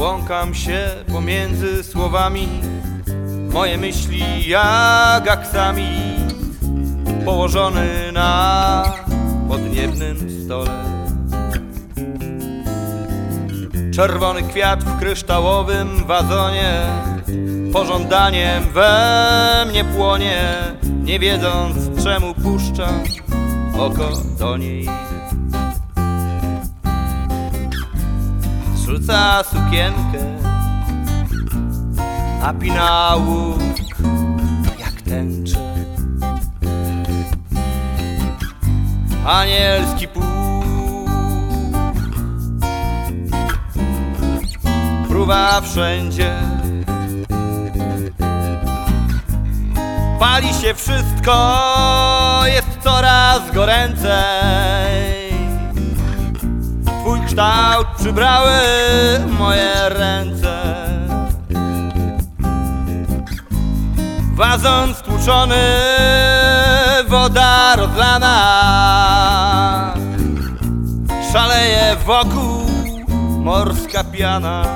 Błąkam się pomiędzy słowami, moje myśli jak aksamit położony na podniebnym stole. Czerwony kwiat w kryształowym wazonie pożądaniem we mnie płonie, nie wiedząc czemu puszcza oko do niej. Zrzuca sukienkę, a pina łuk jak tęczę. Anielski puch fruwa wszędzie. Pali się wszystko, jest coraz goręcej. Twój kształt przybrały moje ręce. Wazon stłuczony, woda rozlana, szaleje wokół morska piana.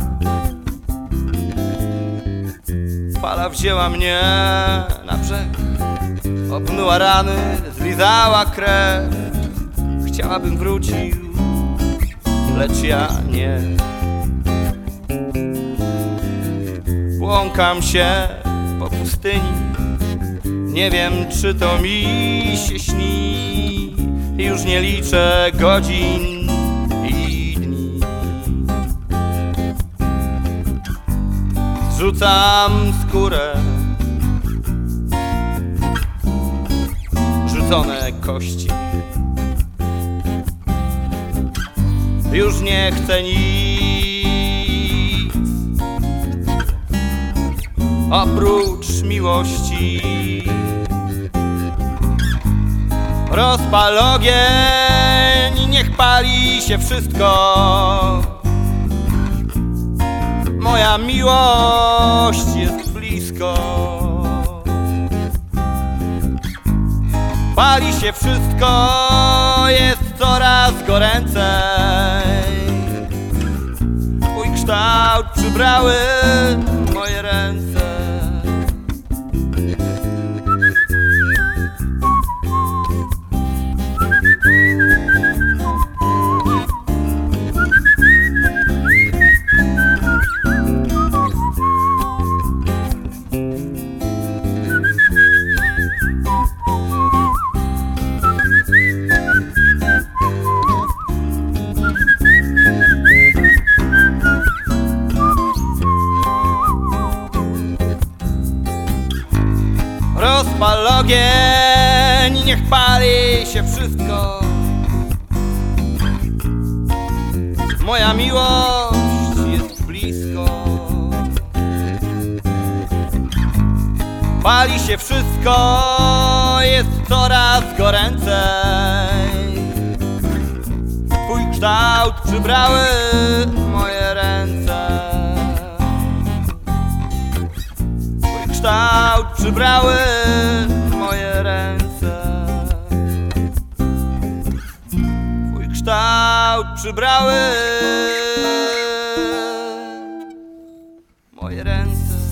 Fala wzięła mnie na brzeg, opnuła rany, zlizała krew. Chciałabym wrócił, lecz ja nie. Błąkam się po pustyni, nie wiem czy to mi się śni. Już nie liczę godzin i dni. Zrzucam skórę, rzucone kości. Już nie chcę nic oprócz miłości. Rozpal ogień, niech pali się wszystko. Moja miłość jest blisko. Pali się wszystko, jest coraz goręcej. Twój kształt przybrały moje ręce. Rozpal ogień, niech pali się wszystko. Moja miłość jest blisko. Pali się wszystko, jest coraz goręcej. Twój kształt przybrały moje ręce. Twój kształt przybrały moje ręce. Twój kształt przybrały moje ręce.